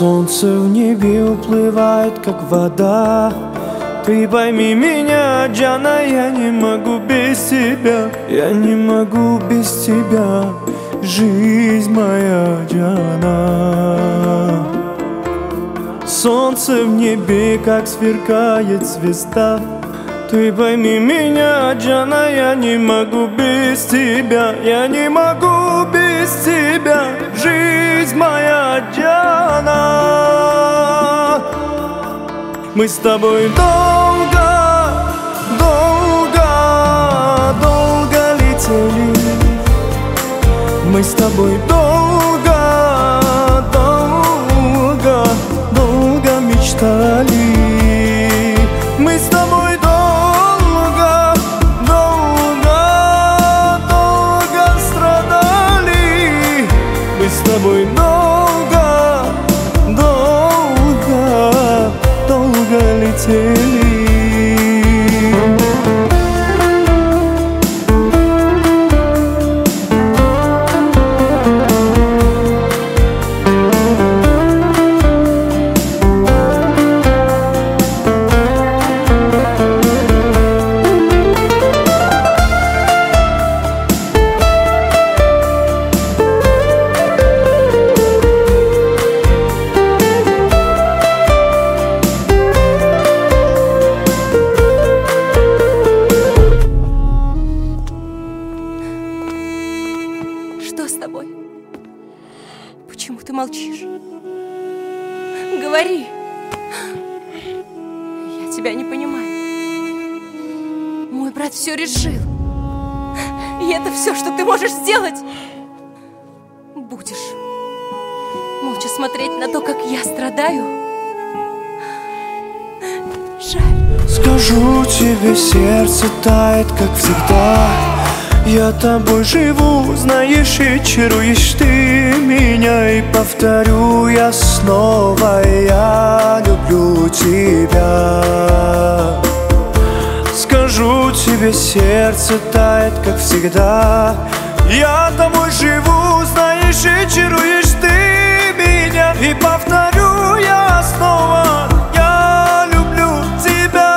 Солнце в небе уплывает, как вода. Ты пойми меня, Джана, я не могу без тебя. Я не могу без тебя, жизнь моя, Джана. Солнце в небе, как сверкает звезда. Ты пойми меня, Джана, я не могу без тебя. Я не могу без тебя, жизнь моя, Джана. Мы с тобой долго, долго, долго летели. Мы с тобой долго, долго, долго мечтали. Мы с тобой долго, долго, долго страдали. Мы с тобой долго, долго, долго летели. Что с тобой? Почему ты молчишь? Говори! Я тебя не понимаю. Мой брат все решил. И это все, что ты можешь сделать? Будешь молча смотреть на то, как я страдаю? Жаль. Скажу тебе, сердце тает, как всегда. Я тобой живу, знаешь, и чаруешь ты меня. И повторю я снова, я люблю тебя. Скажу тебе, сердце тает, как всегда. Я тобой живу, знаешь, и чаруешь ты меня. И повторю я снова, я люблю тебя.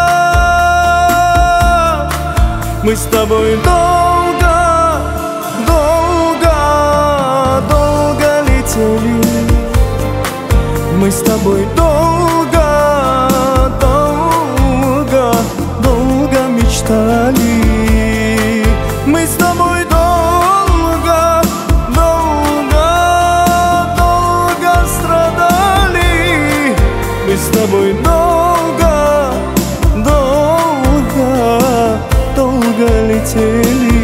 Мы с тобой долго, долго, долго летели. Мы с тобой долго, долго, долго мечтали. Мы с тобой долго, долго, долго страдали. Мы с тобой долго, долго, долго летели.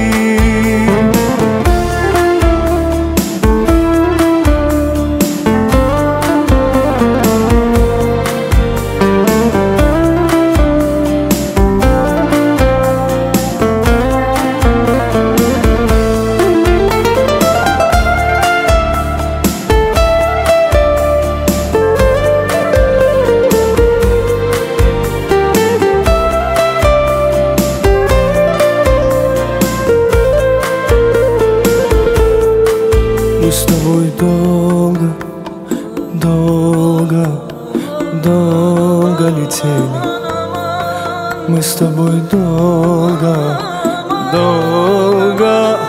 Мы с тобой долго, долго, долго летели. Мы с тобой долго, долго,